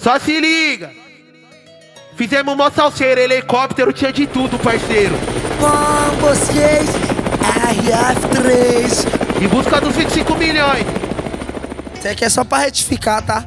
Só se liga. Fizemos mó salseiro, helicóptero, tinha de tudo, parceiro. Com vocês, RF3. Em busca dos 25 milhões. Isso aqui é só pra retificar, tá?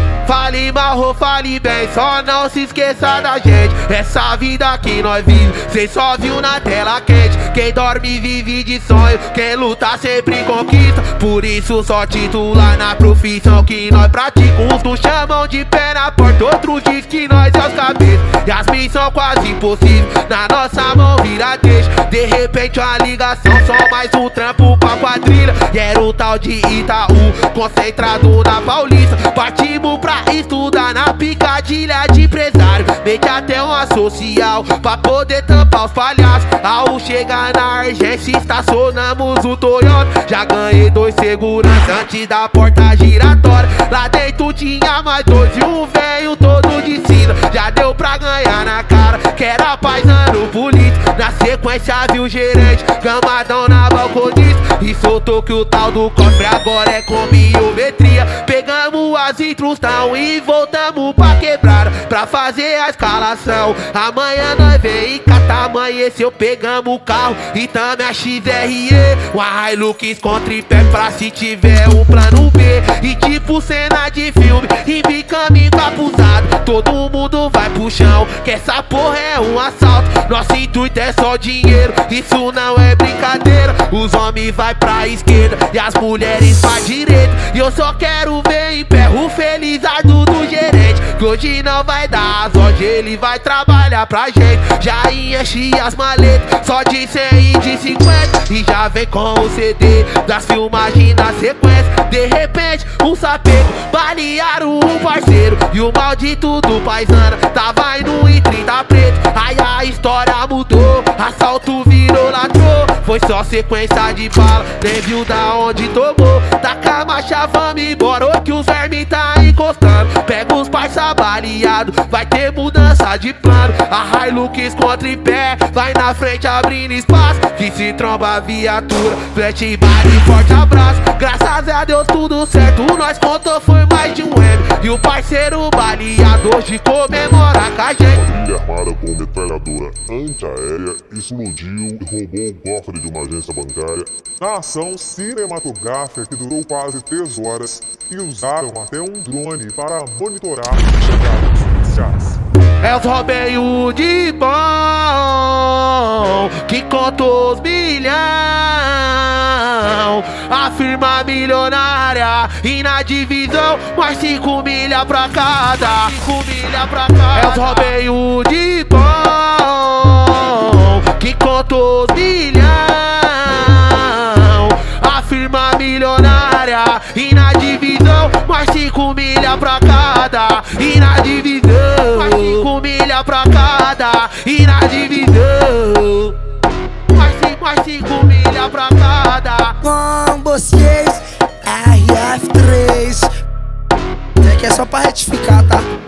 Fale mal, fale bem, só não se esqueça da gente. Essa vida que nós vive, cê só viu na tela quente. Quem dorme vive de sonho, quem luta sempre conquista. Por isso só titular na profissão que nós praticamos. Uns nos chamam de pé na porta, outros diz que nós é os cabeças. E as missões quase impossíveis, na nossa mão vira deixa. De repente uma ligação, só mais um trampo pra quadrilha. E era o tal de Itaú, concentrado na Paulista. Partimos pra estudar na picadilha de empresário. Mete até uma social pra poder tampar os palhaços. Ao chegar na Argência estacionamos o Toyota. Já ganhei 2 seguranças antes da porta giratória. Lá dentro tinha mais 2 e um velho todo de cinza. Já deu pra ganhar na cara que era paisano político. Na sequência viu o gerente gamadão na balconista e soltou que o tal do cofre agora é com biometria. Pegamos as intrusão e voltamos pra quebrada pra fazer a escalação. Amanhã nós vem e cata amanheceu, pegamos o carro e também a XRE. Uma Hilux com tripé pra se tiver um plano B. E tipo cena de filme, embicamos encapuzado. Todo mundo vai pro chão, que essa porra é um assalto. Nosso intuito é só dinheiro, isso não é brincadeira. Os homens vai pra esquerda e as mulheres pra direita. E eu só quero ver em pé o felizardo do gerente, que hoje não vai dar, hoje ele vai trabalhar pra gente. Já enche as maletas, só de 100 e de 50. E já vem com o CD das filmagens na sequência. De repente um sapeco balearam um parceiro e o maldito do paisana tava indo em 30 preto. Aí a história mudou, assalto virou ladrão. Foi só sequência de bala, nem viu da onde tomou. Taca a marcha, vamos embora, ou que os vermes tá encostando. Pega os parça baleado, vai ter mudança de plano. A Hilux com tripé, vai na frente abrindo espaço. Que se tromba a viatura, flat bar e forte abraço. Graças a Deus tudo certo, nós contou foi mais de um M. E o parceiro baleado hoje comemora com a gente. Quadrilha armada com metralhadora antiaérea explodiu e roubou o cofre de uma agência bancária. Na ação cinematográfica que durou quase 3 horas e usaram até um drone para monitorar a chegada dos policiais. É os roubeios de bom que contou os milhão. A firma milionária e na divisão mais 5 milha pra cada. 5 milha pra cada. É os roubeios de bom que contou os milhão. A firma milionária e na divisão mais 5 milha pra cada. E na divisão mais 5 milha pra cada. E na divisão mais 5 milha pra cada. Com vocês, RF3. Isso aqui é só pra retificar, tá?